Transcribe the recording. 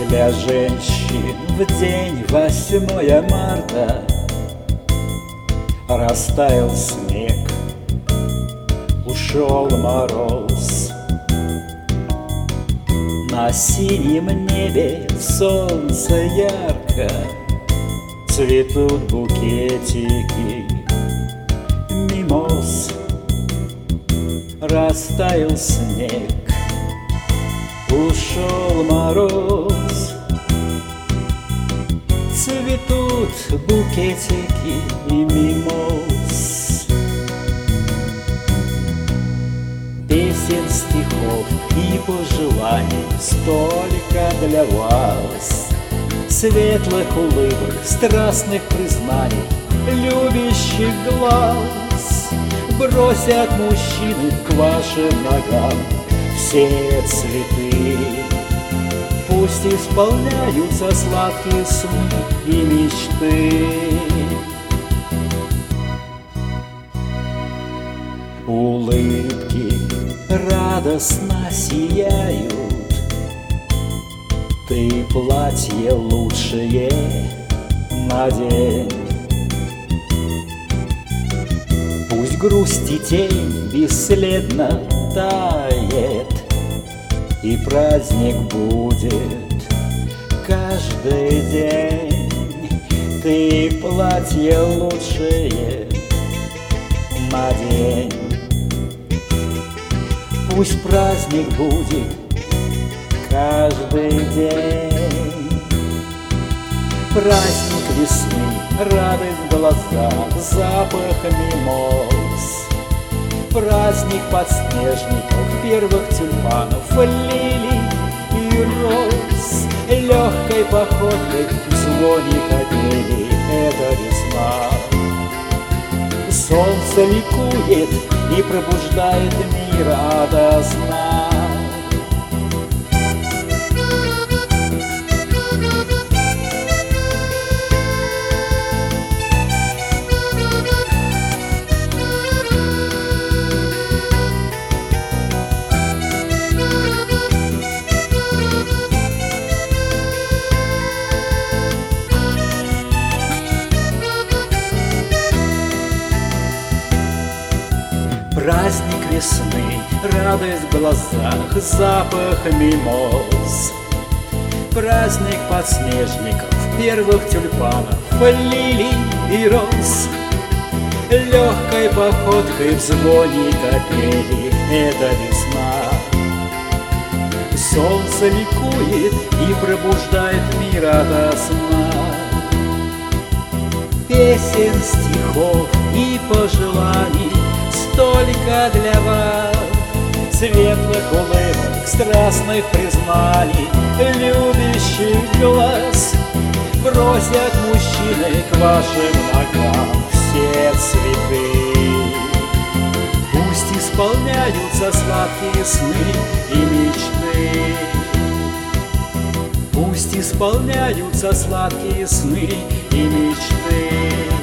Для женщин в день 8 марта растаял снег, ушел мороз. На синем небе солнце ярко, цветут букетики мимоз. Растаял снег, ушел мороз. Цветут букетики и мимоз. Песен, стихов и пожеланий столько для вас. Светлых улыбок, страстных признаний, любящих глаз. Бросят мужчины к вашим ногам все цветы. Пусть исполняются сладкие сны и мечты. Улыбки радостно сияют, ты платье лучшее надень. Пусть грусть и тень бесследно тает, и праздник будет каждый день. Ты платье лучшее надень. Пусть праздник будет каждый день. Праздник весны, радость в глазах, запах мимоз. Праздник подснежников, первых тюльпанов, лилий и роз. Легкой походкой в звоне капели — это весна. Солнце ликует и пробуждает мир ото сна. Праздник весны, радость в глазах, запах мимоз. Праздник подснежников, первых тюльпанов, лилий и роз. Легкой походкой в звоне капели — это весна. Солнце ликует и пробуждает мир ото сна. Песен, стихов и пожеланий столько для вас. Светлых улыбок, страстных признаний, любящих глаз. Бросят мужчины к вашим ногам все цветы. Пусть исполняются сладкие сны и мечты. Пусть исполняются сладкие сны и мечты.